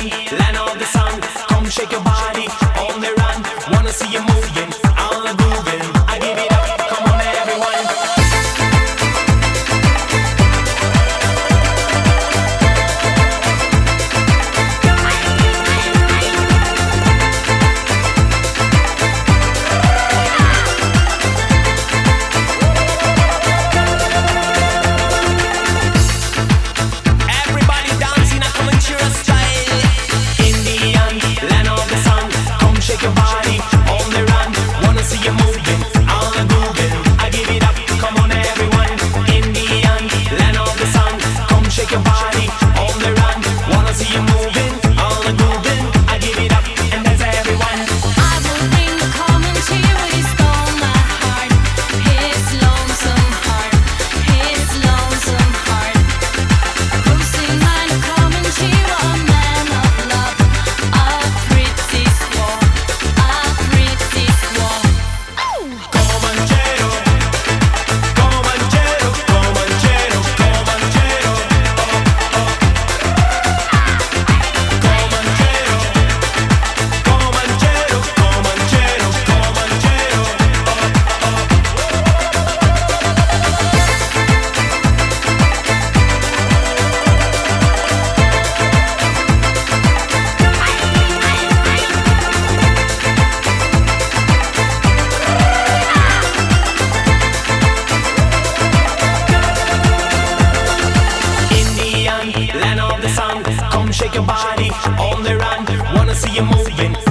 Indian, land of the sun. Come shake your body on the run. Wanna see you moving, all the moving. I give it up, come on everyone. Everybody dancing, I come and cheer a style. Indian, land of the sun. Come shake your body on the run. Wanna see you moving, all the moving. I give it up, come on everyone. Indian, land of the sun. Come shake your body on the run. Wanna see you moving, all the moving. I give it up, and that's everyone. I will bring the common cheer when he stole my heart. His lonesome heart, his lonesome heart. Cruising behind a common cheer, a man of love, a pretty squaw, a pretty squaw. Comanchero, Comanchero, Comanchero, Comanchero, oh, oh. Comanchero, Comanchero, Comanchero, Comanchero, Indian, land of the sun. Come shake your body on the run. Wanna see you moving,